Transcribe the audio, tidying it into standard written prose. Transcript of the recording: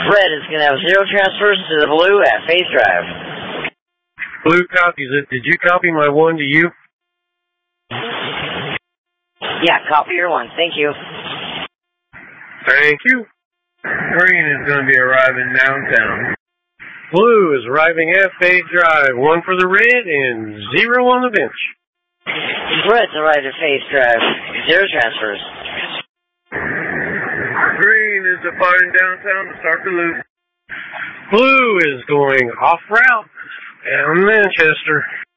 Red is going to have 0 transfers to the blue at Phase Drive. Blue copies it. Did you copy my 1 to you? Yeah, copy your 1. Thank you. Thank you. Green is going to be arriving downtown. Blue is arriving at Phase Drive. 1 for the red and 0 on the bench. Red's arrived at Phase Drive. 0 transfers. Green is departing downtown to start the loop. Blue is going off route down Manchester.